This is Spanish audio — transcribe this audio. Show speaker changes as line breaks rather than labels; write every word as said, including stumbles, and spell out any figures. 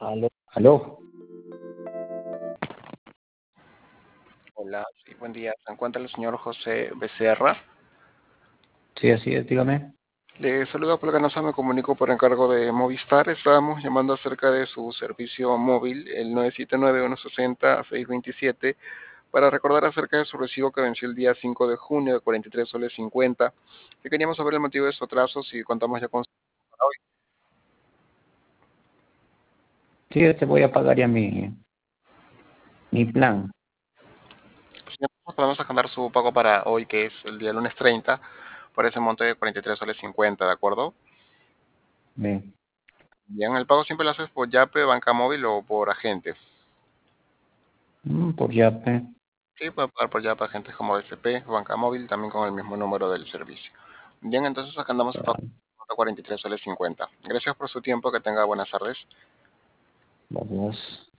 Aló, aló.
Hola, sí, buen día. Se encuentra el señor José Becerra.
Sí, así es, dígame.
Le saluda por Ganosa, me comunico por encargo de Movistar. Estábamos llamando acerca de su servicio móvil, el nueve siete nueve, uno seis cero, seis dos siete, para recordar acerca de su recibo que venció el día cinco de junio de cuarenta y tres soles cincuenta. Que queríamos saber el motivo de su atraso, si contamos ya con para hoy.
Sí, te voy a pagar ya mi, mi plan.
Pues, señor, podemos agendar su pago para hoy, que es el día lunes treinta, por ese monte de cuarenta y tres soles cincuenta, ¿de acuerdo?
Bien.
Bien, el pago siempre lo haces por Yape, Banca Móvil o por agente.
Mm, por Yape.
Sí, puede pagar por ya para agentes como B C P, Banca Móvil, también con el mismo número del servicio. Bien, entonces acá andamos a pago
Ah,
cuarenta y tres soles cincuenta. Gracias por su tiempo, que tenga buenas tardes.
gracias.